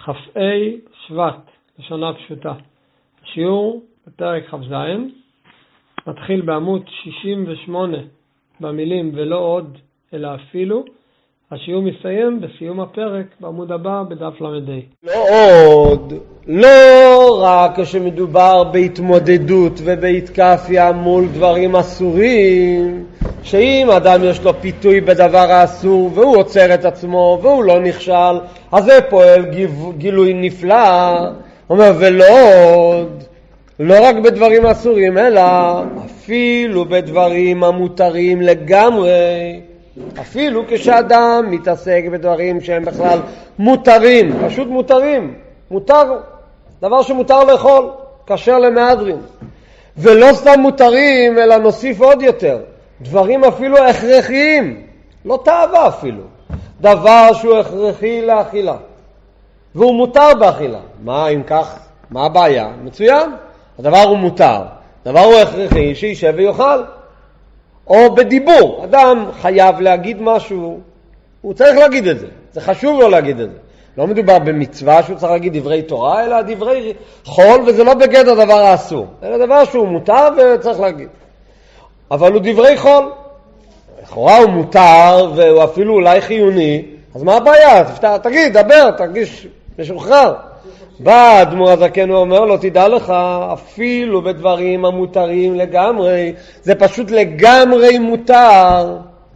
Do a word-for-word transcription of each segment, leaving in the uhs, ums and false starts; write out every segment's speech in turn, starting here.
כ"ה שבט, לשנה פשוטה. השיעור בפרק כ"ז, מתחיל בעמוד שישים ושמונה במילים ולא עוד אלא אפילו. השיעור מסיים בסיום הפרק בעמוד הבא בדף למדי. לא עוד, לא רק כשמדובר בהתמודדות ובהתקפיה מול דברים אסורים, שאם אדם יש לו פיתוי בדבר האסור והוא עוצר את עצמו והוא לא נכשל, אז זה פועל גילוי נפלא. אומר ולא עוד, לא רק בדברים אסורים אלא אפילו בדברים המותרים לגמרי. אפילו כשאדם מתעסק בדברים שהם בכלל מותרים, פשוט מותרים, מותר, דבר שמותר לאכול, כשר למהדרין. ולא סתם מותרים, אלא נוסיף עוד יותר, דברים אפילו הכרחיים, לא תאווה אפילו, דבר שהוא הכרחי לאכילה, והוא מותר באכילה. מה אם כך? מה הבעיה? מצוין, הדבר הוא מותר, דבר הוא הכרחי, שישב ויאכל. או בדיבור, אדם חייב להגיד משהו, הוא צריך להגיד את זה, זה חשוב לו להגיד את זה. לא מדובר במצווה שהוא צריך להגיד דברי תורה, אלא דברי חול, וזה לא בגדר דבר האסור, אלא דבר שהוא מותר וצריך להגיד. אבל הוא דברי חול, לכאורה הוא מותר והוא אפילו אולי חיוני, אז מה הבעיה? תגיד, דבר, תרגיש משוחרר. בא האדמו"ר הזקן ואומר לו, תדע לך, אפילו בדברים המותרים לגמרי, זה פשוט לגמרי מותר.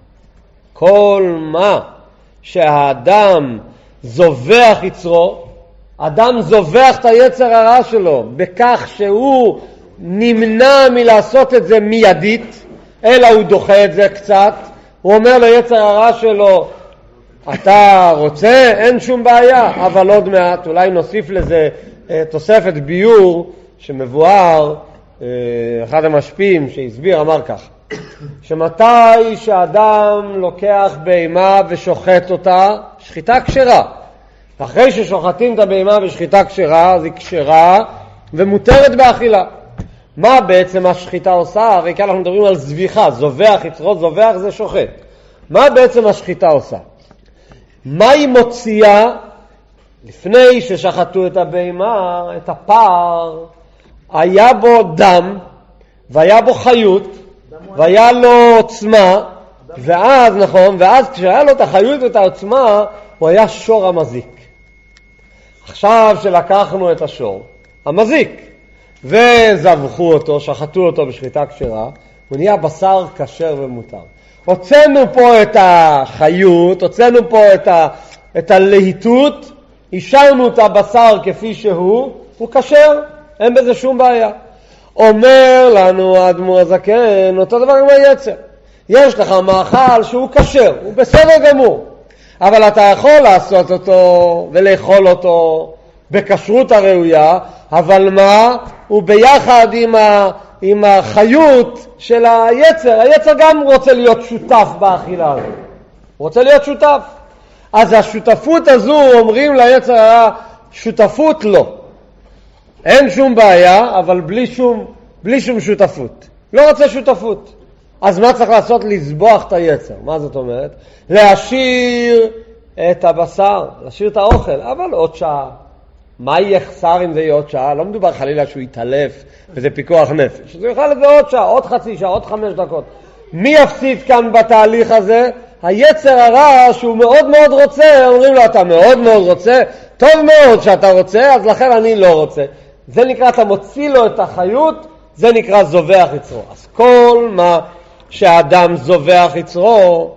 כל מה שהאדם זובח יצרו, אדם זובח את היצר הרע שלו בכך שהוא נמנע מלעשות את זה מיידית, אלא הוא דוחה את זה קצת. הוא אומר ליצר הרע שלו, אתה רוצה? אין שום בעיה, אבל עוד מעט אולי נוסיף לזה אה, תוספת ביור שמבואר, אה, אחד המשפיעים שהסביר אמר כך, שמתי שאדם לוקח בהמה ושוחט אותה, שחיטה כשרה, אחרי ששוחטים את הבהמה בשחיטה כשרה, אז היא כשרה ומותרת באכילה. מה בעצם השחיטה עושה? הרי כאן אנחנו מדברים על זביחה, זובח, יצרות זובח זה שוחט. מה בעצם השחיטה עושה? מה היא מוציאה? לפני ששחטו את הבהמה, את הפר, היה בו דם, והיה בו חיות, והיה לו עוצמה, ואז, נכון, ואז כשהיה לו את החיות ואת העוצמה, הוא היה שור המזיק. עכשיו שלקחנו את השור, המזיק, וזבחו אותו, שחטו אותו בשחיטה כשרה, הוא נהיה בשר כשר ומותר. הוצאנו פה את החיות, הוצאנו פה את, ה, את הלהיטות, השארנו את הבשר כפי שהוא, הוא כשר, אין בזה שום בעיה. אומר לנו האדמו"ר הזקן, אותו דבר עם היצר. יש לך מאכל שהוא כשר, הוא בסדר גמור, אבל אתה יכול לעשות אותו ולאכול אותו בכשרות הראויה, אבל מה? הוא ביחד עם ה... עם החיות של היצר. היצר גם רוצה להיות שותף באכילה הזאת. הוא רוצה להיות שותף. אז השותפות הזו, אומרים ליצר, שותפות לא. אין שום בעיה, אבל בלי שום, בלי שום שותפות. לא רוצה שותפות. אז מה צריך לעשות? לסבוח את היצר. מה זאת אומרת? להשאיר את הבשר, להשאיר את האוכל, אבל עוד שעה. מה יחסר אם זה יהיה עוד שעה? לא מדובר חלילה שהוא יתעלף וזה פיקוח נפש. זה יוכל לזה עוד שעה, עוד חצי שעה, עוד חמש דקות. מי יפסיד כאן בתהליך הזה? היצר הרע שהוא מאוד מאוד רוצה, אומרים לו אתה מאוד מאוד רוצה, טוב מאוד שאתה רוצה, אז לכן אני לא רוצה. זה נקרא, אתה מוציא לו את החיות, זה נקרא זובח יצרו. אז כל מה שהאדם זובח יצרו,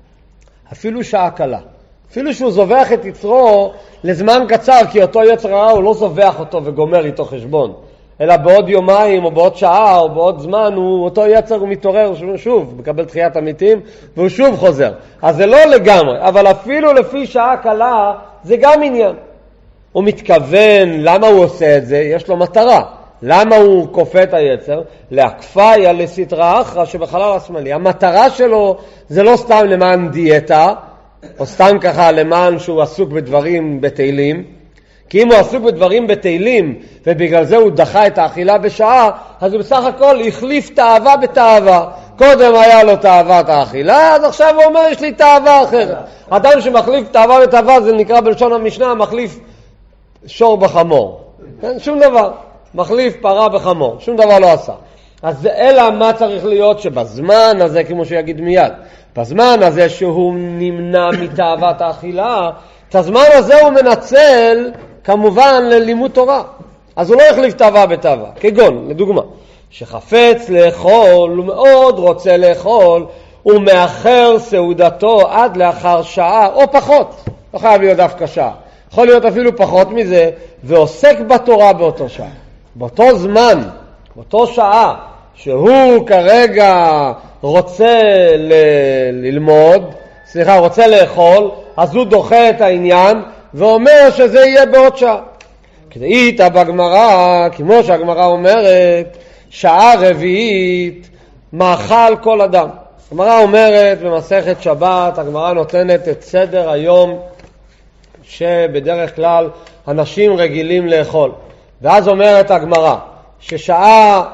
אפילו שעה קלה, אפילו שהוא זובח את יצרו לזמן קצר, כי אותו יצר הרע הוא לא זובח אותו וגומר איתו חשבון, אלא בעוד יומיים או בעוד שעה או בעוד זמן הוא, אותו יצר הוא מתעורר שוב, מקבל תחיית המתים והוא שוב חוזר. אז זה לא לגמרי, אבל אפילו לפי שעה קלה זה גם עניין. הוא מתכוון, למה הוא עושה את זה? יש לו מטרה. למה הוא כופה את היצר? להקפיה לסתרא אחרא שבחלל השמאלי. המטרה שלו זה לא סתם למען דיאטה, או סתם ככה למען שהוא עסוק בדברים בתהילים, כי אם הוא עסוק בדברים בתהילים ובגלל זה הוא דחה את האכילה בשעה, אז הוא בסך הכל החליף תאווה בתאווה. קודם היה לו תאוות האכילה, אז עכשיו הוא אומר יש לי תאווה אחרת. אדם שמחליף תאווה בתאווה, זה נקרא בלשון המשנה, מחליף שור בחמור. כן? שום דבר. מחליף פרה בחמור. שום דבר לא עשה. אז אלא מה צריך להיות שבזמן הזה, כמו שיגיד מיד, בזמן הזה שהוא נמנע מתאוות האכילה, את הזמן הזה הוא מנצל כמובן ללימוד תורה. אז הוא לא יחליף תאווה בתאווה. כגון, לדוגמה, שחפץ לאכול, הוא מאוד רוצה לאכול, הוא מאחר סעודתו עד לאחר שעה או פחות. לא חייב להיות דווקא שעה. יכול להיות אפילו פחות מזה, ועוסק בתורה באותו שעה. באותו זמן, באותו שעה, שהוא כרגע רוצה ל- ללמוד, סליחה, רוצה לאכול, אז הוא דוחה את העניין ואומר שזה יהיה בעוד שעה. כדאית בגמרא, כמו שהגמרא אומרת, שעה רביעית מאכל כל אדם. הגמרא אומרת במסכת שבת, הגמרא נותנת את סדר היום שבדרך כלל אנשים רגילים לאכול. ואז אומרת הגמרא ששעה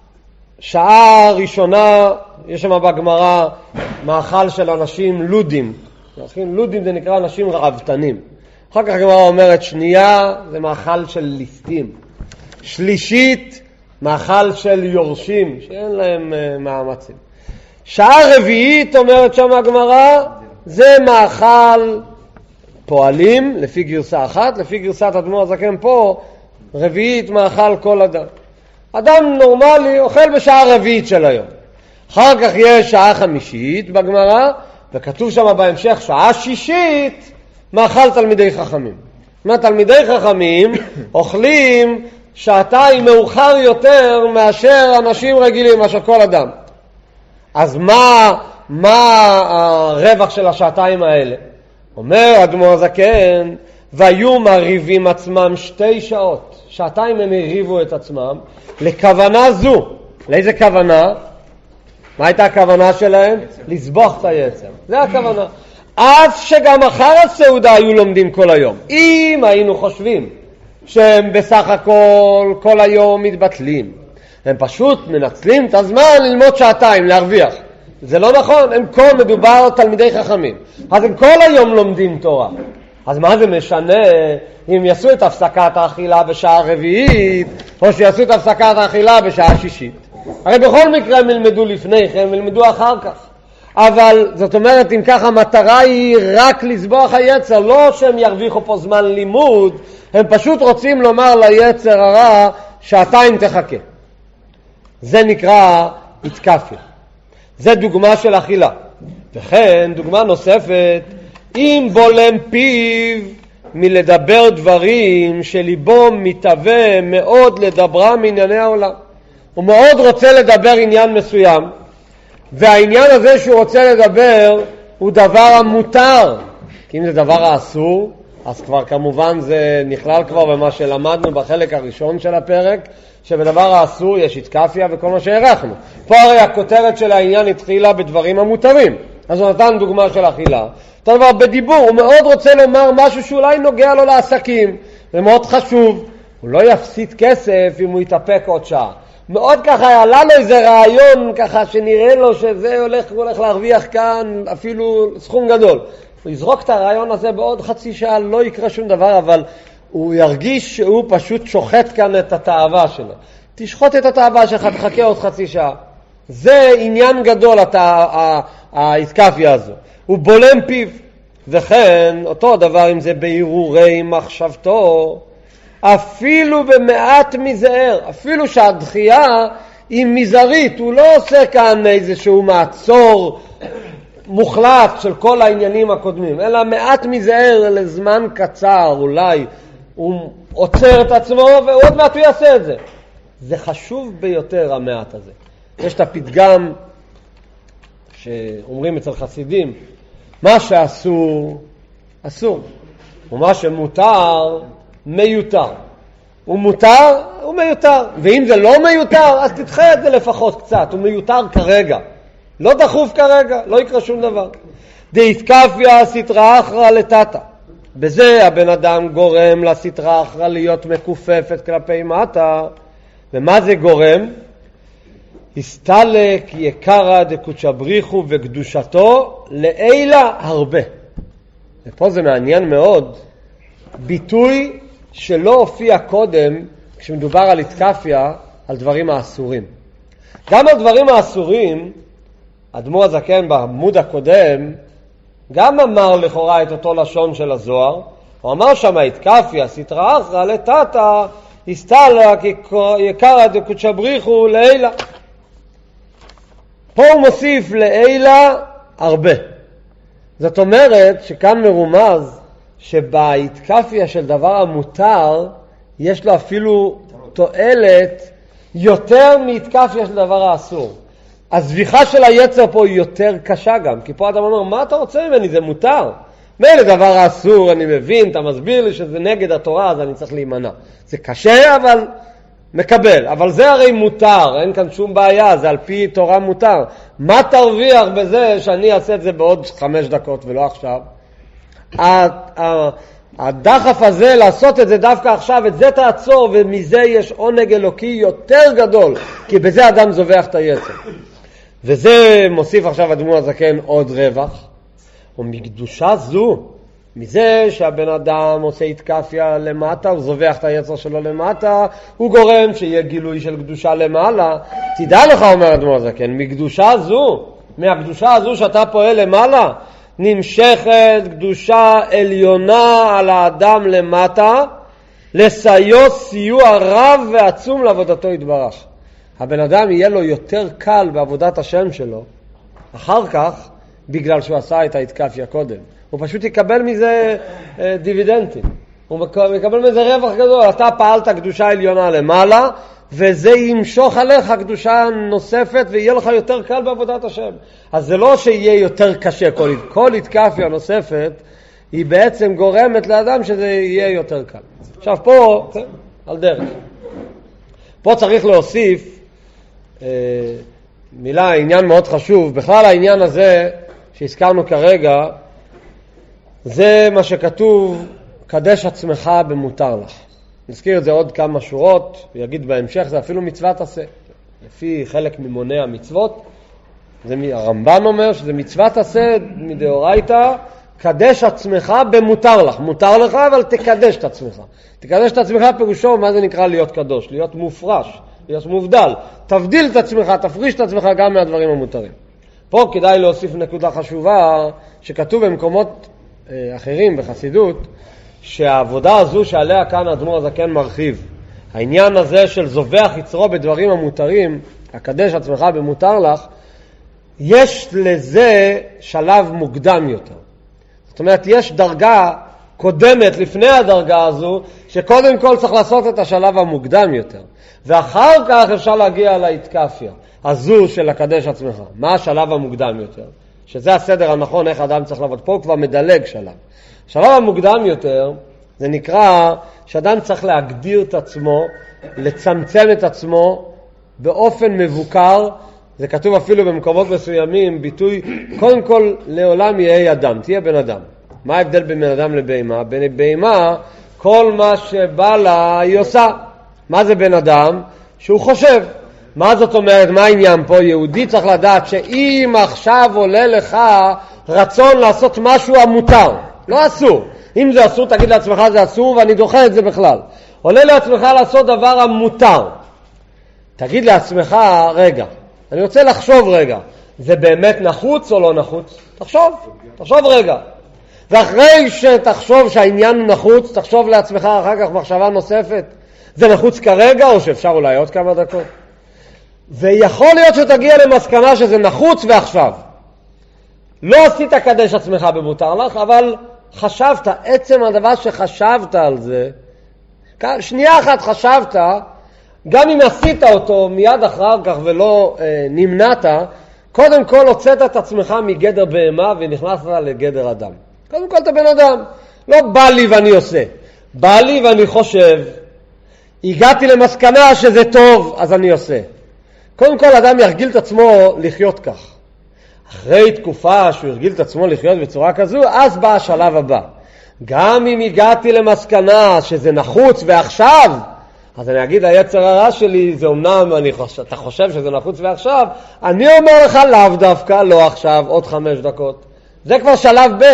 שעה ראשונה, יש שם בגמרא מאכל של אנשים לודים. לודים זה נקרא אנשים רעבתנים. אחר כך הגמרא אומרת שנייה זה מאכל של ליסטים. שלישית מאכל של יורשים שאין להם uh, מאמצים. שעה רביעית אומרת שם הגמרא זה מאכל פועלים לפי גרסה אחת, לפי גרסת אדמו"ר הזקן פה רביעית מאכל כל אדם. אדם נורמלי אוכל בשעה רביעית של היום. אחר כך יש שעה חמישית בגמרא, וכתוב שם בהמשך שעה שישית מאכל תלמידי חכמים. מה תלמידי חכמים אוכלים שעתיים מאוחר יותר מאשר אנשים רגילים, מאשר כל אדם. אז מה, מה הרווח של השעתיים האלה? אומר אדמו"ר הזקן, והיו מריבים עצמם שתי שעות. שעתיים הם הריבו את עצמם לכוונה זו. לאיזה כוונה? מה הייתה הכוונה שלהם? לסבוך את היצר. זה הכוונה. אז שגם אחר הסעודה היו לומדים כל היום. אם היינו חושבים שהם בסך הכל כל היום מתבטלים, הם פשוט מנצלים את הזמן ללמוד שעתיים, להרוויח. זה לא נכון, הם כל מדובר על תלמידי חכמים. אז הם כל היום לומדים תורה. אז מה זה משנה אם יעשו את הפסקת האכילה בשעה רביעית, או שיעשו את הפסקת האכילה בשעה שישית? הרי בכל מקרה הם ילמדו לפני כן, הם ילמדו אחר כך. אבל זאת אומרת, אם ככה המטרה היא רק לסבוח היצר, לא שהם ירוויחו פה זמן לימוד, הם פשוט רוצים לומר ליצר הרע, שעתיים תחכה. זה נקרא התקפיה. זה דוגמה של אכילה. וכן, דוגמה נוספת, אם בולם פיו מלדבר דברים שליבו מתהווה מאוד לדברה מענייני העולם. הוא מאוד רוצה לדבר עניין מסוים, והעניין הזה שהוא רוצה לדבר הוא דבר המותר. כי אם זה דבר האסור, אז כבר כמובן זה נכלל כבר במה שלמדנו בחלק הראשון של הפרק, שבדבר האסור יש התקפיה וכל מה שהערכנו. פה הרי הכותרת של העניין התחילה בדברים המותרים. אז הוא נתן דוגמה של אכילה. אותו דבר בדיבור, הוא מאוד רוצה לומר משהו שאולי נוגע לו לעסקים, זה מאוד חשוב. הוא לא יפסיד כסף אם הוא יתאפק עוד שעה. מאוד ככה, עלה לו איזה רעיון ככה שנראה לו שזה הולך, הולך להרוויח כאן אפילו סכום גדול. הוא יזרוק את הרעיון הזה בעוד חצי שעה, לא יקרה שום דבר, אבל הוא ירגיש שהוא פשוט שוחט כאן את התאווה שלו. תשחוט את התאווה שלך, תחכה עוד חצי שעה. זה עניין גדול, ההתקפיה הזו. הוא בולם פיו. וכן, אותו דבר אם זה בהירורי מחשבתו, אפילו במעט מזער, אפילו שהדחייה היא מזערית, הוא לא עושה כאן איזשהו מעצור מוחלט של כל העניינים הקודמים, אלא מעט מזער לזמן קצר, אולי הוא עוצר את עצמו ועוד מעט הוא יעשה את זה. זה חשוב ביותר המעט הזה. יש את הפתגם שאומרים אצל חסידים, מה שאסור, אסור. ומה שמותר, מיותר. הוא מותר, הוא מיותר. ואם זה לא מיותר, אז תדחה את זה לפחות קצת. הוא מיותר כרגע. לא דחוף כרגע, לא יקרה שום דבר. דהתקפיה סתרא אחרא לטאטא. בזה הבן אדם גורם לסתרא אחרא להיות מקופפת כלפי מטה. ומה זה גורם? הסתלק יקרא דקודשא בריחו וקדושתו לעילה הרבה. ופה זה מעניין מאוד. ביטוי שלא הופיע קודם כשמדובר על התקפיה על דברים האסורים. גם על דברים האסורים, אדמו"ר הזקן בעמוד הקודם גם אמר לכאורה את אותו לשון של הזוהר. הוא אמר שם התקפיה סתרא אחרא לטאטא הסתלא יקרא דקודשא בריחו לעילא. פה הוא מוסיף לעילא הרבה. זאת אומרת שכאן מרומז שבהתקפיה של דבר המותר יש לו אפילו תועלת יותר מהתקפיה של דבר האסור. הזביחה של היצר פה היא יותר קשה גם, כי פה אדם אומר, מה אתה רוצה ממני? זה מותר. מילא דבר האסור, אני מבין, אתה מסביר לי שזה נגד התורה, אז אני צריך להימנע. זה קשה, אבל מקבל. אבל זה הרי מותר, אין כאן שום בעיה, זה על פי תורה מותר. מה תרוויח בזה שאני אעשה את זה בעוד חמש דקות ולא עכשיו? הדחף הזה לעשות את זה דווקא עכשיו, את זה תעצור, ומזה יש עונג אלוקי יותר גדול, כי בזה אדם זובח את היצר. וזה מוסיף עכשיו אדמו"ר הזקן עוד רווח. ומקדושה זו, מזה שהבן אדם עושה התקפיה למטה, הוא זובח את היצר שלו למטה, הוא גורם שיהיה גילוי של קדושה למעלה. תדע לך, אומר אדמו"ר הזקן, מקדושה זו, מהקדושה הזו שאתה פועל למעלה, נמשכת קדושה עליונה על האדם למטה, לסיוע סיוע רב ועצום לעבודתו יתברך. הבן אדם יהיה לו יותר קל בעבודת השם שלו, אחר כך, בגלל שהוא עשה את ההתקפיה קודם. הוא פשוט יקבל מזה אה, דיבידנטים. הוא מקבל מזה רווח גדול. אתה פעלת קדושה עליונה למעלה, וזה ימשוך עליך קדושה נוספת, ויהיה לך יותר קל בעבודת השם. אז זה לא שיהיה יותר קשה. כל, כל התקפיה נוספת, היא בעצם גורמת לאדם שזה יהיה יותר קל. עכשיו פה, כן, על דרך. פה צריך להוסיף אה, מילה, עניין מאוד חשוב. בכלל העניין הזה שהזכרנו כרגע, זה מה שכתוב, קדש עצמך במותר לך. נזכיר את זה עוד כמה שורות, ויגיד בהמשך, זה אפילו מצוות עשה. לפי חלק ממוני המצוות, זה הרמב"ן אומר שזה מצוות עשה מדאורייתא, קדש עצמך במותר לך. מותר לך, אבל תקדש את עצמך. תקדש את עצמך פירושו, מה זה נקרא להיות קדוש? להיות מופרש, להיות מובדל. תבדיל את עצמך, תפריש את עצמך גם מהדברים המותרים. פה כדאי להוסיף נקודה חשובה, שכתוב במקומות אה, אחרים בחסידות, שהעבודה הזו שעליה כאן אדמו"ר הזקן מרחיב, העניין הזה של זובח יצרו בדברים המותרים, הקדש עצמך במותר לך, יש לזה שלב מוקדם יותר. זאת אומרת, יש דרגה קודמת לפני הדרגה הזו, שקודם כל צריך לעשות את השלב המוקדם יותר, ואחר כך אפשר להגיע להתקפיה הזו של הקדש עצמך. מה השלב המוקדם יותר? שזה הסדר הנכון איך אדם צריך לעבוד. פה כבר מדלג שלב. השלב המוקדם יותר זה נקרא שאדם צריך להגדיר את עצמו, לצמצם את עצמו באופן מבוקר. זה כתוב אפילו במקומות מסוימים, ביטוי, קודם כל לעולם יהיה אדם, תהיה בן אדם. מה ההבדל בין בן אדם לבהמה? בין בהמה, כל מה שבא לה היא עושה. מה זה בן אדם? שהוא חושב. מה זאת אומרת? מה העניין פה? יהודי צריך לדעת שאם עכשיו עולה לך רצון לעשות משהו המותר, לא אסור. אם זה אסור, תגיד לעצמך זה אסור, ואני דוחה את זה בכלל. עולה לעצמך לעשות דבר המותר. תגיד לעצמך, רגע, אני רוצה לחשוב רגע, זה באמת נחוץ או לא נחוץ? תחשוב, תחשוב רגע. ואחרי שתחשוב שהעניין הוא נחוץ, תחשוב לעצמך אחר כך מחשבה נוספת. זה נחוץ כרגע או שאפשר אולי עוד כמה דקות? ויכול להיות שתגיע למסקנה שזה נחוץ ועכשיו. לא עשית קדש עצמך במותר לך, אבל חשבת, עצם הדבר שחשבת על זה, שנייה אחת חשבת, גם אם עשית אותו מיד אחר כך ולא אה, נמנעת, קודם כל הוצאת את עצמך מגדר בהמה ונכנסת לגדר אדם. קודם כל אתה בן אדם. לא בא לי ואני עושה. בא לי ואני חושב. הגעתי למסקנה שזה טוב, אז אני עושה. קודם כל אדם ירגיל את עצמו לחיות כך. אחרי תקופה שהוא ירגיל את עצמו לחיות בצורה כזו, אז בא השלב הבא. גם אם הגעתי למסקנה שזה נחוץ ועכשיו, אז אני אגיד, היצר הרע שלי, זה אומנם, אני חושב, אתה חושב שזה נחוץ ועכשיו, אני אומר לך לאו דווקא, לא עכשיו, עוד חמש דקות. זה כבר שלב ב'.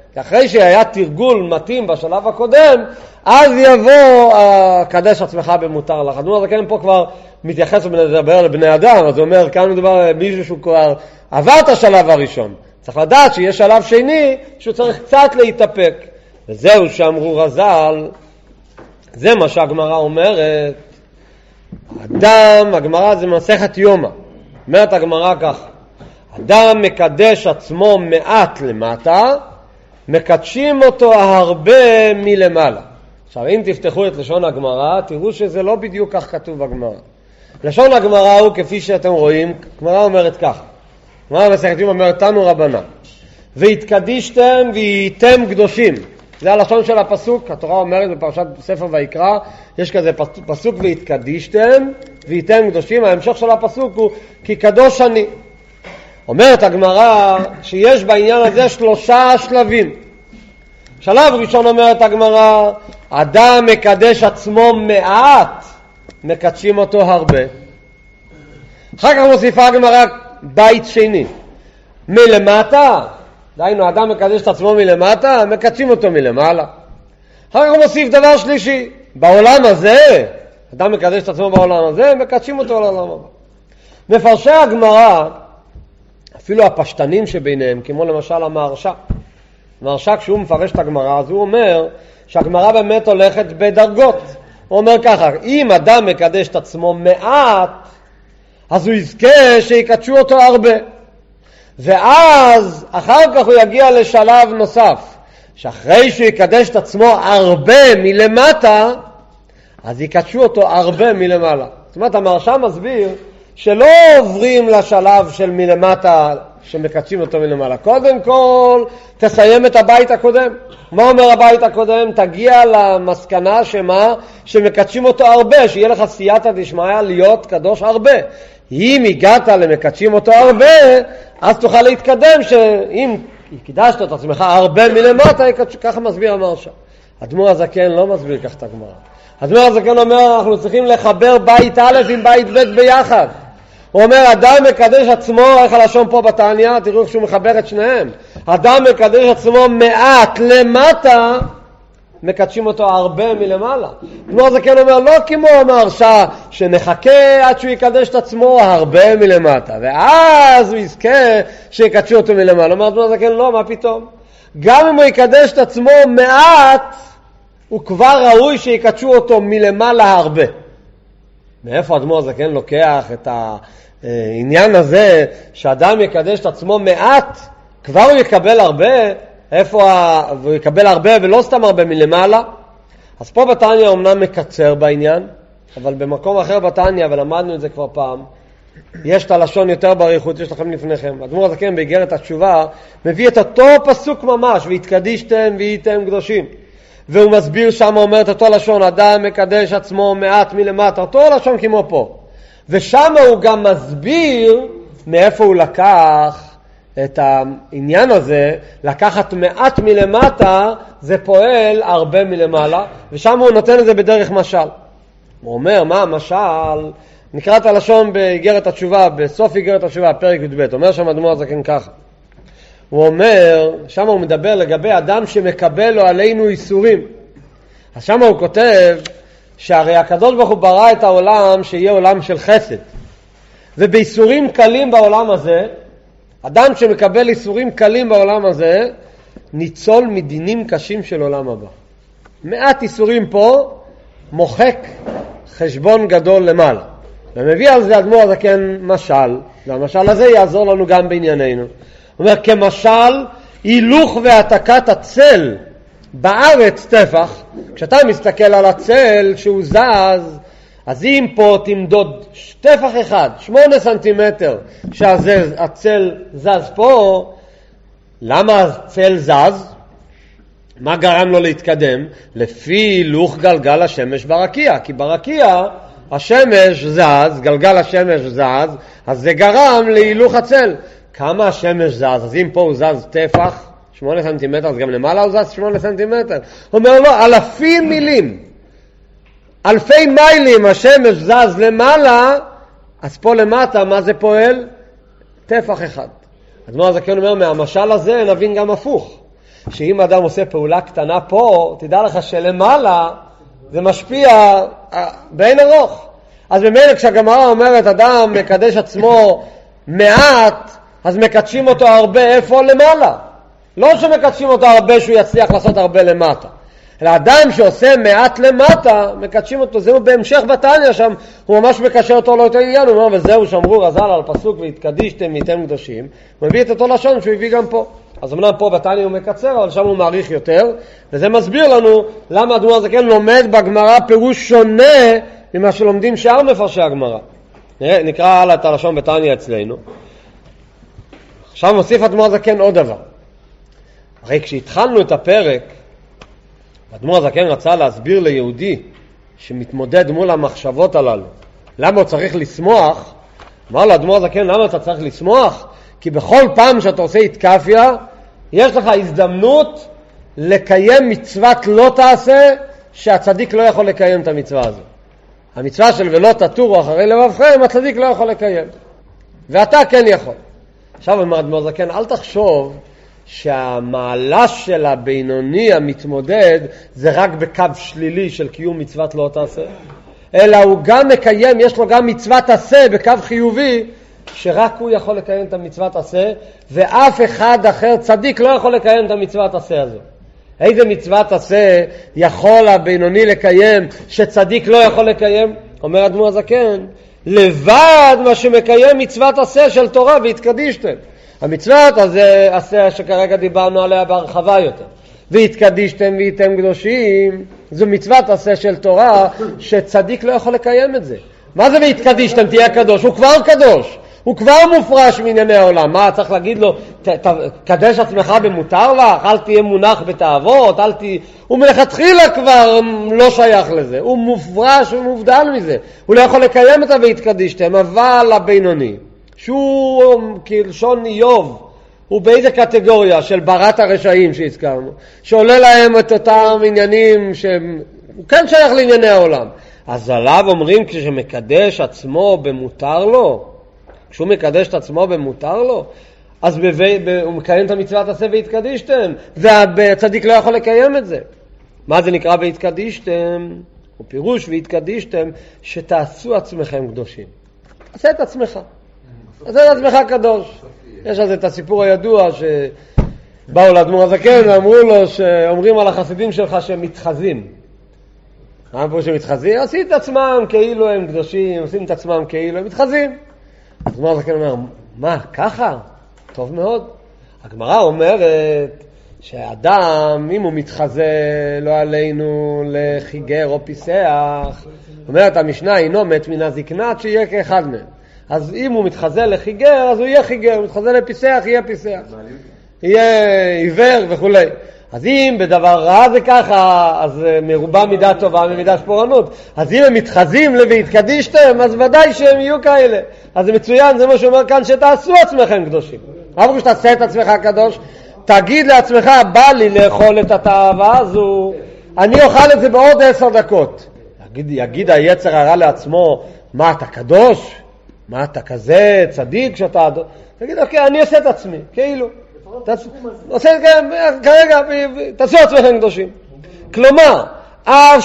אחרי שהיה תרגול מתאים בשלב הקודם, אז יבוא קדש עצמך במותר לך. אדמו"ר הזקן פה כבר מתייחס ומדבר לבני אדם, אז הוא אומר, כאן מדובר על מישהו שהוא כבר עבר את השלב הראשון. צריך לדעת שיש שלב שני שהוא צריך קצת להתאפק. וזהו שאמרו רז"ל, זה מה שהגמרא אומרת. אדם, הגמרא זה מסכת יומא. אומרת הגמרא כך, אדם מקדש עצמו מעט למטה, מקדשים אותו הרבה מלמעלה. עכשיו, אם תפתחו את לשון הגמרא, תראו שזה לא בדיוק כך כתוב בגמרא. לשון הגמרא הוא, כפי שאתם רואים, הגמרא אומרת כך. הגמרא מסכת יומא אומרת, תנו רבנן, והתקדישתם והייתם קדושים. זה הלשון של הפסוק, התורה אומרת בפרשת ספר ויקרא, יש כזה פסוק והתקדישתם והייתם קדושים, ההמשך של הפסוק הוא כי קדוש אני. אומרת הגמרא שיש בעניין הזה שלושה שלבים. שלב ראשון אומרת הגמרא, אדם מקדש עצמו מעט, מקדשים אותו הרבה. אחר כך מוסיפה הגמרא בית שני, מלמטה, דהיינו אדם מקדש את עצמו מלמטה, מקדשים אותו מלמעלה. אחר כך הוא מוסיף דבר שלישי, בעולם הזה, אדם מקדש את עצמו בעולם הזה, מקדשים אותו לעולם הבא. מפרשי הגמרא, אפילו הפשטנים שביניהם, כמו למשל המהרש"א, המהרש"א כשהוא מפרש את הגמרא, אז הוא אומר שהגמרא באמת הולכת בדרגות. הוא אומר ככה, אם אדם מקדש את עצמו מעט, אז הוא יזכה שיקדשו אותו הרבה. ואז אחר כך הוא יגיע לשלב נוסף, שאחרי שהוא יקדש את עצמו הרבה מלמטה, אז יקדשו אותו הרבה מלמעלה. זאת אומרת, המהרש"א מסביר שלא עוברים לשלב של מלמטה שמקדשים אותו מלמעלה. קודם כל תסיים את הבית הקודם. מה אומר הבית הקודם? תגיע למסקנה שמה? שמקדשים אותו הרבה, שיהיה לך סייעתא דשמיא להיות קדוש הרבה. אם הגעת למקדשים אותו הרבה, אז תוכל להתקדם, שאם הקדשת את עצמך הרבה מלמטה, ככה מסביר המהרש"א. האדמו"ר הזקן לא מסביר כך את הגמרא. האדמו"ר הזקן אומר, אנחנו צריכים לחבר בית א' עם בית ב' ביחד. הוא אומר, אדם מקדש עצמו, איך הלשון פה בתניא, תראו איך שהוא מחבר את שניהם. אדם מקדש עצמו מעט למטה, מקדשים אותו הרבה מלמעלה. האדמו"ר הזקן אומר, לא כמו המהרש"א, שנחכה עד שהוא יקדש את עצמו הרבה מלמטה, ואז הוא יזכה שיקדשו אותו מלמעלה. אומר האדמו"ר הזקן, לא, מה פתאום? גם אם הוא יקדש את עצמו מעט, הוא כבר ראוי שיקדשו אותו מלמעלה הרבה. מאיפה האדמו"ר הזקן לוקח את העניין הזה שאדם יקדש את עצמו מעט, כבר הוא יקבל הרבה? איפה הוא יקבל הרבה ולא סתם הרבה מלמעלה? אז פה בתניא אמנם מקצר בעניין, אבל במקום אחר בתניא, ולמדנו את זה כבר פעם, יש את הלשון יותר באריכות, יש לכם לפניכם. האדמו"ר הזקן באיגרת התשובה מביא את אותו פסוק ממש, והתקדישתם והייתם קדושים. והוא מסביר שם, אומר את אותו לשון, אדם מקדש עצמו מעט מלמטה, אותו לשון כמו פה. ושם הוא גם מסביר מאיפה הוא לקח את העניין הזה, לקחת מעט מלמטה, זה פועל הרבה מלמעלה, ושם הוא נותן את זה בדרך משל. הוא אומר, מה המשל? נקרא את הלשון באיגרת התשובה, בסוף איגרת התשובה, פרק י"ב, אומר שם האדמו"ר הזקן ככה. הוא אומר, שם הוא מדבר לגבי אדם שמקבל לו עלינו איסורים. אז שם הוא כותב שהרי הקדוש ברוך הוא ברא את העולם שיהיה עולם של חסד. ובאיסורים קלים בעולם הזה, אדם שמקבל איסורים קלים בעולם הזה, ניצול מדינים קשים של עולם הבא. מעט איסורים פה, מוחק חשבון גדול למעלה. ומביא על זה האדמו"ר הזקן משל, והמשל הזה יעזור לנו גם בענייננו. הוא אומר, כמשל, הילוך והעתקת הצל בארץ טפח. כשאתה מסתכל על הצל שהוא זז, אז אם פה תמדוד טפח אחד, שמונה סנטימטר, שהצל זז פה, למה הצל זז? מה גרם לו להתקדם? לפי הילוך גלגל השמש ברקיע. כי ברקיע השמש זז, גלגל השמש זז, אז זה גרם להילוך הצל. כמה השמש זז? אז אם פה הוא זז טפח, שמונה סנטימטר, אז גם למעלה הוא זז שמונה סנטימטר. הוא אומר לו, אלפים מילים, אלפי מיילים השמש זז למעלה, אז פה למטה מה זה פועל? טפח אחד. האדמו"ר הזקן אומר, מהמשל הזה נבין גם הפוך. שאם אדם עושה פעולה קטנה פה, תדע לך שלמעלה זה משפיע בעין ארוך. אז במילא כשהגמרא אומרת אדם מקדש עצמו מעט, אז מקדשים אותו הרבה איפה? למעלה. לא שמקדשים אותו הרבה שהוא יצליח לעשות הרבה למטה. אלא אדם שעושה מעט למטה, מקדשים אותו, זהו בהמשך בתניא שם, הוא ממש מקשר אותו לאותו עניין, הוא אומר, וזהו שמרו רז"ל על פסוק והתקדישתם מייתם קדושים, הוא מביא את אותו לשון שהוא הביא גם פה. אז אמנם פה בתניא הוא מקצר, אבל שם הוא מעריך יותר, וזה מסביר לנו למה האדמו"ר הזקן לומד בגמרא פירוש שונה ממה שלומדים שאר מפרשי הגמרא. נקרא הלאה את הלשון בתניא אצלנו. עכשיו מוסיף האדמו"ר הזקן עוד דבר. הרי כשהתחלנו את הפרק, האדמו"ר הזקן רצה להסביר ליהודי שמתמודד מול המחשבות הללו למה הוא צריך לשמוח. אמר לו האדמו"ר הזקן, למה אתה צריך לשמוח? כי בכל פעם שאתה עושה התקפיה יש לך הזדמנות לקיים מצוות לא תעשה שהצדיק לא יכול לקיים את המצווה הזו. המצווה של ולא תטורו אחרי לבבכם, הצדיק לא יכול לקיים, ואתה כן יכול. עכשיו אומר האדמו"ר הזקן, אל תחשוב שהמעלה של הבינוני המתמודד זה רק בקו שלילי של קיום מצוות לא תעשה, אלא הוא גם מקיים, יש לו גם מצוות עשה בקו חיובי, שרק הוא יכול לקיים את המצוות עשה, ואף אחד אחר צדיק לא יכול לקיים את המצוות עשה הזו. איזה מצוות עשה יכול הבינוני לקיים שצדיק לא יכול לקיים? אומר האדמו"ר הזקן, לבד מה שמקיים מצוות עשה של תורה והתקדישתם. המצוות הזה עשה שכרגע דיברנו עליה בהרחבה יותר, והתקדישתם והייתם קדושים, זו מצוות עשה של תורה שצדיק לא יכול לקיים את זה. מה זה והתקדישתם תהיה קדוש? הוא כבר קדוש, הוא כבר מופרש מענייני העולם. מה צריך להגיד לו? ת, ת, קדש עצמך במותר לך, אל תהיה מונח בתאוות, אל תהיה... הוא מלכתחילה כבר לא שייך לזה, הוא מופרש ומובדל מזה, הוא לא יכול לקיים את והתקדישתם. אבל הבינוני שהוא כלשון איוב, הוא באיזה קטגוריה של ברת הרשעים שהזכרנו, שעולה להם את אותם עניינים שהוא כן שייך לענייני העולם. אז עליו אומרים כשמקדש עצמו במותר לו, כשהוא מקדש את עצמו במותר לו, אז בבי, ב, הוא מקיים את המצוות עשה והתקדישתם, והצדיק לא יכול לקיים את זה. מה זה נקרא והתקדישתם? הוא פירוש והתקדישתם שתעשו עצמכם קדושים. עשה את עצמך, עשה את עצמך קדוש. יש אז את הסיפור הידוע שבאו לאדמו"ר הזקן ואמרו לו שאומרים על החסידים שלך שהם מתחזים. מה אמרו שהם מתחזים? עושים את עצמם כאילו הם קדושים, עושים את עצמם כאילו הם מתחזים. האדמו"ר הזקן אומר, מה, ככה? טוב מאוד. הגמרא אומרת שאדם, אם הוא מתחזה לא עלינו לחיגר או פיסח, אומרת המשנה, אינו מת מן הזקנה שיהיה כאחד מהם. אז אם הוא מתחזה לחיגר, אז הוא יהיה חיגר, מתחזה לפיסח, יהיה פיסח, יהיה עיוור וכו'. אז אם בדבר רע זה ככה, אז מרובה מידה טובה ממידה שפורענות. אז אם הם מתחזים והתקדישתם, אז ודאי שהם יהיו כאלה. אז זה מצוין, זה מה שאומר כאן, שתעשו עצמכם קדושים. אבל כשתעשה את עצמך קדוש, תגיד לעצמך, בא לי לאכול את התאווה הזו, אני אוכל את זה בעוד עשר דקות. יגיד, יגיד היצר הרע לעצמו, מה אתה קדוש? מה אתה כזה צדיק שאתה... תגיד, אוקיי, אני עושה את עצמי, כאילו. עושה כרגע, תעשו עצמכם קדושים. כלומר, אף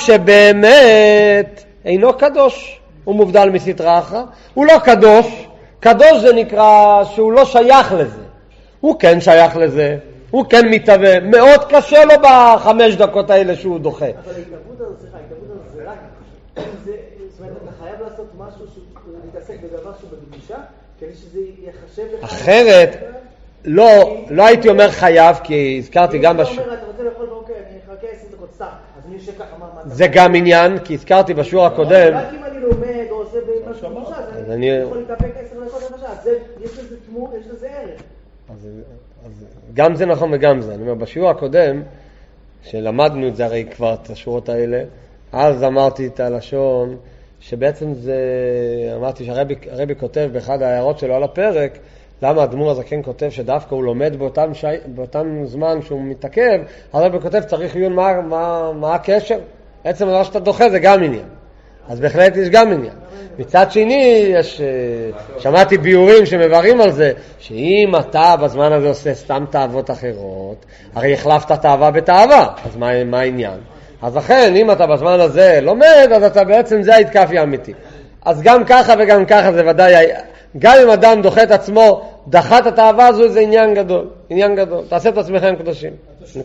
שבאמת אינו קדוש, הוא מובדל מסתרא אחרא, הוא לא קדוש. קדוש זה נקרא שהוא לא שייך לזה. הוא כן שייך לזה, הוא כן מתהווה. מאוד קשה לו בחמש דקות האלה שהוא דוחה. אבל ההתערבות הזו, סליחה, ההתערבות הזו זה רק... זאת אומרת, אתה חייב לעשות משהו שמתעסק בדבר שהוא בקדושה, כדי שזה יחשב לך... אחרת, לא, לא הייתי אומר חייב, כי הזכרתי גם... אם אתה אומר, אתה רוצה לאכול באוקיי, אני אחכה עשר דקות סתם, אז מי שכך אמר מה... זה גם עניין, כי הזכרתי בשיעור הקודם... רק אם אני לומד או עושה משהו בקדושה, אז אני יכול להתאפק עשר דקות למשל, אז יש לזה תמור, יש לזה ערך. אז, אז גם זה נכון וגם זה. אני אומר, בשיעור הקודם, שלמדנו את זה הרי כבר את השורות האלה, אז אמרתי את הלשון, שבעצם זה, אמרתי שהרבי כותב באחד ההערות שלו על הפרק, למה האדמו"ר הזקן כותב שדווקא הוא לומד באותם, שי, באותם זמן שהוא מתעכב, הרבי כותב צריך עיון מה, מה, מה הקשר. בעצם מה שאתה דוחה זה גם עניין. אז בהחלט יש גם עניין. מצד שני, יש, שמעתי ביורים שמברים על זה, שאם אתה בזמן הזה עושה סתם תאוות אחרות, הרי החלפת תאווה בתאווה, אז מה, מה העניין? אז לכן, אם אתה בזמן הזה לומד, אז אתה בעצם זה ההתקפי האמיתי. אז גם ככה וגם ככה זה ודאי, גם אם אדם דוחה את עצמו, דחה את התאווה הזו, זה עניין גדול, עניין גדול. תעשה את עצמכם קדושים.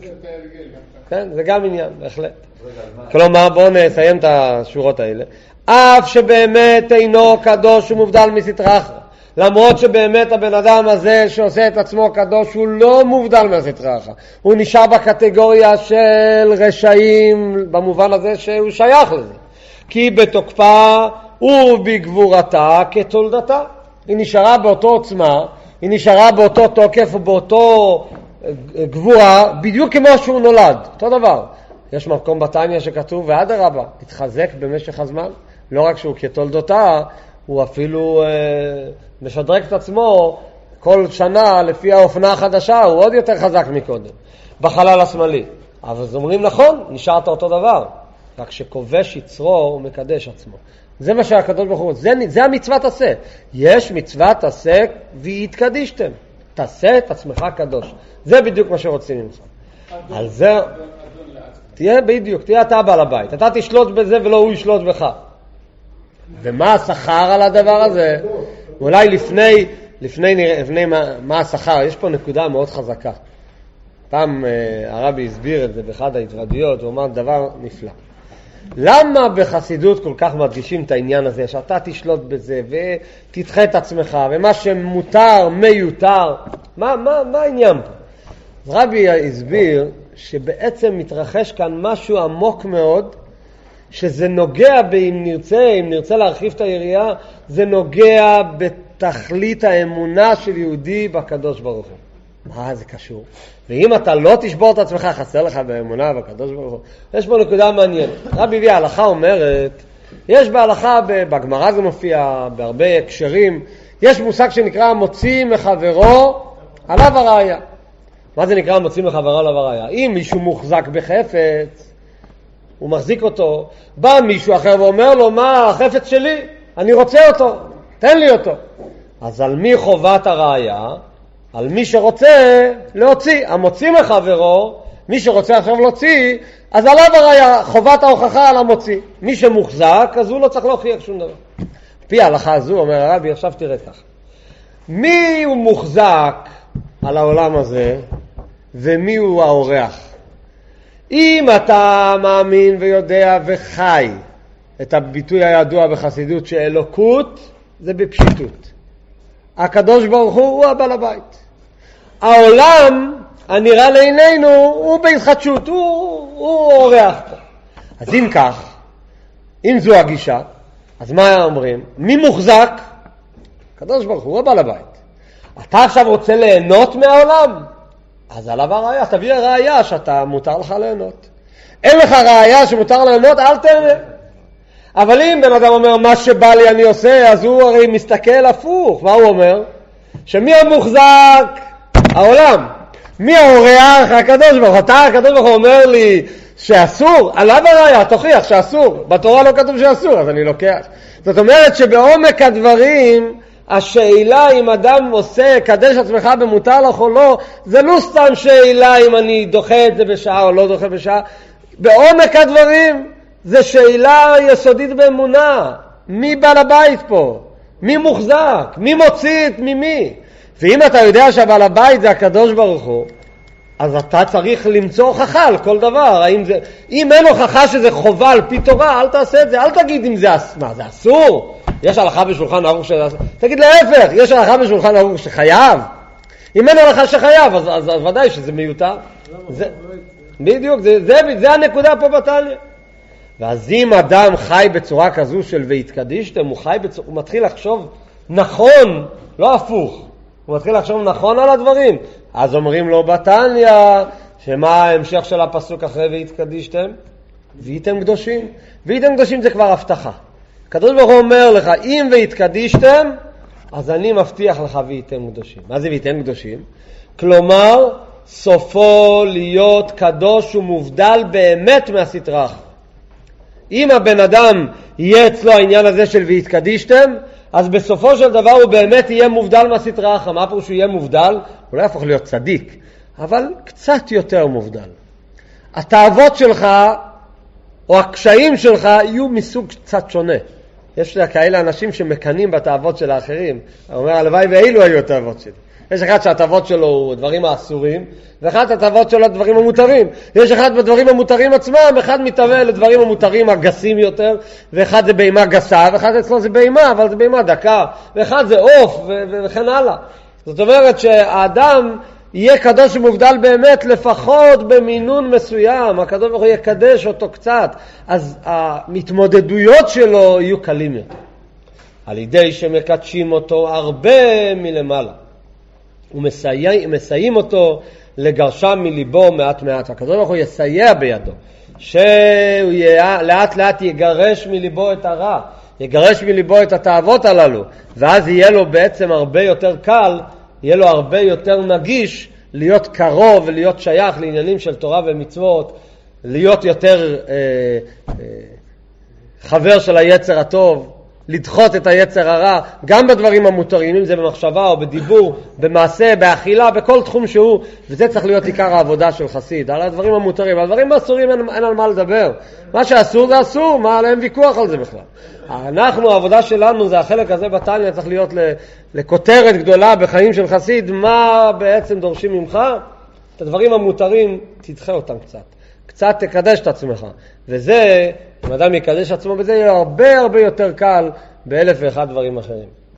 כן, זה גם עניין, בהחלט. כלומר, בואו נסיים את השורות האלה. אף שבאמת אינו קדוש ומובדל מסתרה אחרא. למרות שבאמת הבן אדם הזה שעושה את עצמו קדוש הוא לא מובדל מהסתרה אחרא. הוא נשאר בקטגוריה של רשעים במובן הזה שהוא שייך לזה. כי בתוקפה ובגבורתה כתולדתה. היא נשארה באותו עוצמה, היא נשארה באותו תוקף ובאותו גבורה בדיוק כמו שהוא נולד. אותו דבר. יש מקום בתניא שכתוב ועד הרבה, התחזק במשך הזמן. לא רק שהוא כתולדותה, הוא אפילו אה, משדרג את עצמו כל שנה לפי האופנה החדשה, הוא עוד יותר חזק מקודם, בחלל השמאלי. אבל אז אומרים נכון, נשארת אותו דבר. רק שכובש יצרו הוא מקדש עצמו. זה מה שהקדוש ברוך הוא, זה, זה המצוות עשה. יש מצוות עשה והתקדישתם. תעשה את עצמך קדוש. זה בדיוק מה שרוצים ממך. על זה, תהיה בדיוק, תהיה אתה בעל הבית. אתה תשלוט בזה ולא הוא ישלוט בך. ומה השכר על הדבר הזה? אולי לפני, לפני, לפני מה, מה השכר? יש פה נקודה מאוד חזקה. פעם הרבי הסביר את זה באחד ההתוודיות, הוא אמר דבר נפלא. למה בחסידות כל כך מדגישים את העניין הזה, שאתה תשלוט בזה ותדחה את עצמך, ומה שמותר מיותר? מה, מה, מה העניין פה? אז רבי הסביר שבעצם מתרחש כאן משהו עמוק מאוד, שזה נוגע, אם נרצה, אם נרצה להרחיב את היריעה, זה נוגע בתכלית האמונה של יהודי בקדוש ברוך הוא. מה זה קשור? ואם אתה לא תשבור את עצמך, חסר לך באמונה בקדוש ברוך הוא. יש פה נקודה מעניינת. רבי הביא, ההלכה אומרת, יש בהלכה, בגמרא זה מופיע, בהרבה הקשרים, יש מושג שנקרא מוציא מחברו עליו הראיה. מה זה נקרא מוציא מחברו עליו הראיה? אם מישהו מוחזק בחפץ, הוא מחזיק אותו, בא מישהו אחר ואומר לו, מה החפץ שלי? אני רוצה אותו, תן לי אותו. אז על מי חובת הראיה? על מי שרוצה להוציא. המוציא מחברו, מי שרוצה עכשיו להוציא, אז עליו הראיה, חובת ההוכחה על המוציא. מי שמוחזק, אז הוא לא צריך להוכיח שום דבר. פי ההלכה הזו, אומר הרבי, עכשיו תראה כך. מי הוא מוחזק על העולם הזה, ומי הוא האורח? אם אתה מאמין ויודע וחי את הביטוי הידוע בחסידות שאלוקות זה בפשיטות. הקדוש ברוך הוא הוא הבעל הבית. העולם הנראה לעינינו הוא בהתחדשות, הוא, הוא אורח פה. אז אם כך, אם זו הגישה, אז מה אומרים? מי מוחזק? הקדוש ברוך הוא הבעל הבית. אתה עכשיו רוצה ליהנות מהעולם? אז עליו הראיה, תביא ראיה שאתה מותר לך ליהנות. אין לך ראיה שמותר ליהנות, אל תהנה. אבל אם בן אדם אומר, מה שבא לי אני עושה, אז הוא הרי מסתכל הפוך. מה הוא אומר? שמי המוחזק? העולם. מי האורח? הקדוש ברוך הוא. אתה, הקדוש ברוך הוא אומר לי שאסור, עליו הראיה, תוכיח שאסור. בתורה לא כתוב שאסור, אז אני לוקח. זאת אומרת שבעומק הדברים, השאלה אם אדם עושה, קדש עצמך במותר לך או לא, זה לא סתם שאלה אם אני דוחה את זה בשעה או לא דוחה בשעה. בעומק הדברים, זה שאלה יסודית באמונה. מי בעל הבית פה? מי מוחזק? מי מוציא את ממי? ואם אתה יודע שהבעל הבית זה הקדוש ברוך הוא, אז אתה צריך למצוא הוכחה על כל דבר. האם זה, אם אין הוכחה שזה חובה על פי תורה, אל תעשה את זה. אל תגיד אם זה, מה, זה אסור? יש הלכה בשולחן ערוך שזה אסור? תגיד להפך, יש הלכה בשולחן ערוך שחייב? אם אין הלכה שחייב, אז, אז, אז ודאי שזה מיותר. זה, בדיוק, זה, זה, זה הנקודה פה בתניא. ואז אם אדם חי בצורה כזו של והתקדישתם, הוא חי בצורה, הוא מתחיל לחשוב נכון, לא הפוך. הוא מתחיל לחשוב נכון על הדברים. אז אומרים לו בתניא, שמה ההמשך של הפסוק אחרי והתקדישתם? והייתם קדושים. והייתם קדושים זה כבר הבטחה. הקדוש ברוך הוא אומר לך, אם והתקדישתם, אז אני מבטיח לך והייתם קדושים. מה זה והייתם קדושים? כלומר, סופו להיות קדוש ומובדל באמת מהסטרה. אם הבן אדם יהיה אצלו העניין הזה של והתקדישתם, אז בסופו של דבר הוא באמת יהיה מובדל מהסטרא אחרא. מה פירוש שהוא יהיה מובדל? הוא לא יהפוך להיות צדיק, אבל קצת יותר מובדל. התאוות שלך או הקשיים שלך יהיו מסוג קצת שונה. יש כאלה אנשים שמקנים בתאוות של האחרים. הוא אומר, הלוואי ואילו היו התאוות שלי. יש אחד שהתאוות שלו הוא דברים האסורים, ואחד התאוות שלו דברים המותרים. יש אחד בדברים המותרים עצמם, אחד מתאווה לדברים המותרים הגסים יותר, ואחד זה בהמה גסה, ואחד אצלו זה בהמה, אבל זה בהמה דקה, ואחד זה עוף, ו- ו- וכן הלאה. זאת אומרת שהאדם יהיה קדוש ומובדל באמת לפחות במינון מסוים, הקדוש ברוך הוא יקדש אותו קצת, אז המתמודדויות שלו יהיו קלים יותר. על ידי שמקדשים אותו הרבה מלמעלה. ומסייעים אותו לגרשם מליבו מעט מעט. הקדוש ברוך הוא יסייע בידו, שהוא לאט לאט יגרש מליבו את הרע, יגרש מליבו את התאוות הללו, ואז יהיה לו בעצם הרבה יותר קל, יהיה לו הרבה יותר נגיש להיות קרוב ולהיות שייך לעניינים של תורה ומצוות, להיות יותר אה, אה, חבר של היצר הטוב, לדחות את היצר הרע, גם בדברים המותרים, אם זה במחשבה או בדיבור, במעשה, באכילה, בכל תחום שהוא, וזה צריך להיות עיקר העבודה של חסיד, על הדברים המותרים. על הדברים האסורים אין, אין על מה לדבר. מה שאסור זה אסור, מה עליהם ויכוח על זה בכלל. אנחנו, העבודה שלנו זה החלק הזה בתניא, צריך להיות לכותרת גדולה בחיים של חסיד, מה בעצם דורשים ממך? את הדברים המותרים, תדחה אותם קצת. קצת תקדש את עצמך. וזה, אם אדם יקדש עצמו בזה, יהיה הרבה הרבה יותר קל באלף ואחד דברים אחרים.